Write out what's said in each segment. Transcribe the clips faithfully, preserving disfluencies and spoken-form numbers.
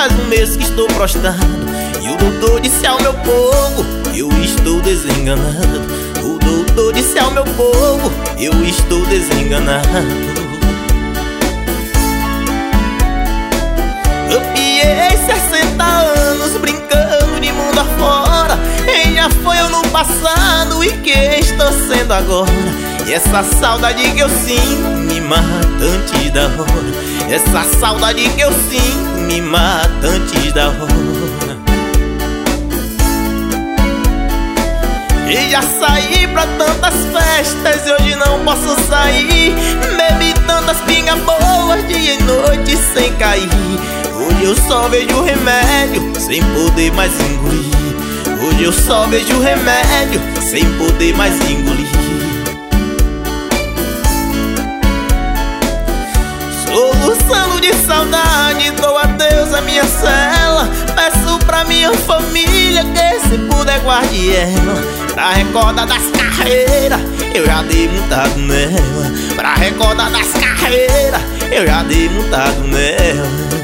faz um mês que estou prostrado, e o doutor disse ao meu povo: eu estou desenganado. O doutor disse ao meu povo: eu estou desenganado. Campeei sessenta anos brincando de mundo afora. Quem já foi eu no passado e quem estou sendo agora. E essa saudade que eu sinto me mata antes da hora. Essa saudade que eu sinto me mata antes da hora. E já saí pra tantas festas e hoje não posso sair. Bebi tantas pingas boas dia e noite sem cair. Hoje eu só vejo remédio sem poder mais engolir. Hoje eu só vejo remédio sem poder mais engolir. Soluçando de saudade, dou adeus à minha cela. Peço pra minha família que se puder guarde ela. Pra recordar das carreiras, eu já dei montado nela. Pra recordar das carreiras, eu já dei montado nela.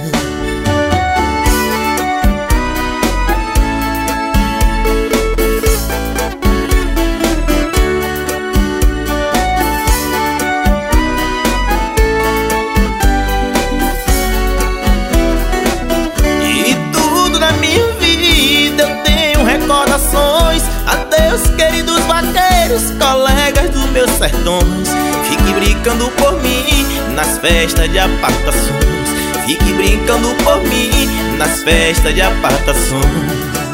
Adeus, queridos vaqueiros, colegas dos meus sertões. Fique brincando por mim nas festas de apartações. Fique brincando por mim nas festas de apartações.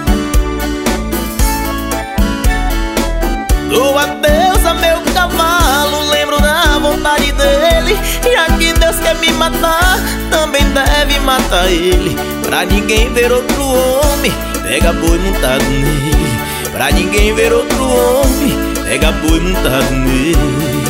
Dou adeus a meu cavalo, lembro da vontade dele. Já que Deus quer me matar, também deve matar ele. Pra ninguém ver outro homem, pega boi montado nele. Pra ninguém ver outro homem, pega boi montado nele.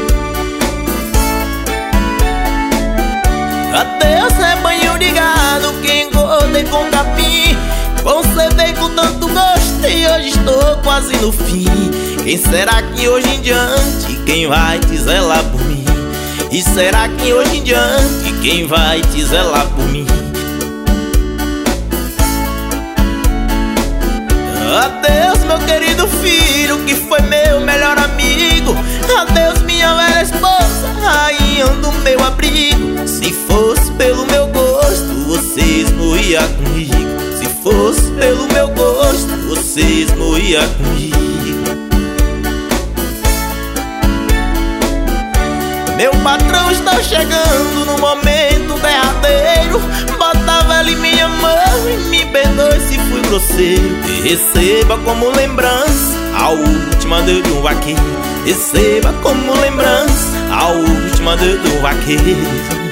Adeus, rebanho de gado que engordei com capim. Conservei com tanto gosto e hoje estou quase no fim. Quem será que hoje em diante quem vai te zelar por mim? E será que hoje em diante quem vai te zelar por mim? Adeus, meu querido filho, que foi meu melhor amigo. Adeus, minha velha esposa, rainha do meu abrigo. Se fosse pelo meu gosto, vocês morriam comigo. Se fosse pelo meu gosto, vocês morriam comigo. Meu patrão está chegando no momento derradeiro. Bota a vela em minha mão e me perdoe se fui grosseiro. E receba como lembrança a última adeus de um vaqueiro. Receba como lembrança a última adeus de um vaqueiro.